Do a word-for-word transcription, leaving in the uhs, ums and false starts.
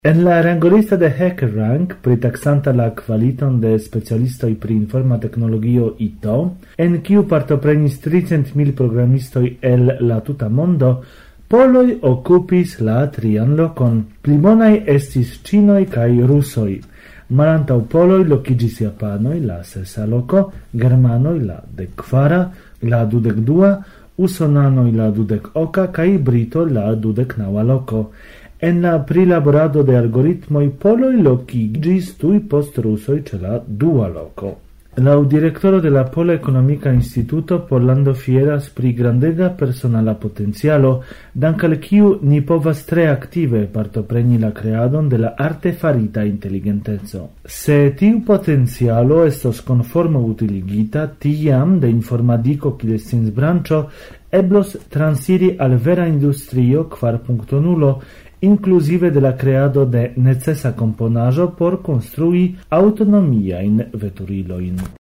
En la rangolista de HackerRank, pritaxanta la qualiton de specialistoi pri informa technologio I T, en kiu partoprenis tricent mil programistoi el la tuta mondo, poloi occupis la trian lokon. Pli bonai estis cinoi kai rusoi. Malantau poloi lokigis japanoi, la sesa loko, germanoi, la dekvara, la dudek dua, usonanoi, la dudek oka, kai brito, la dudek naŭa loko. En la prilaborado de algoritmoi poloi lokigis tui post rusoi ce la dua loko. Lau directoro de la Pola Economica Instituto Pollando fieras pri grandega personala potenzialo, dank al kiu ni povas tre active partopreni la creadon de la artefarita intelligentezo. Se tiu potenzialo estos conformo utiligita, tiam de informadico kiel sciencbranĉo eblos transiri al vera industrio kvar punkto nulo, inclusive de la creado de necesa componaĵo por konstrui aŭtonomiajn veturiloin.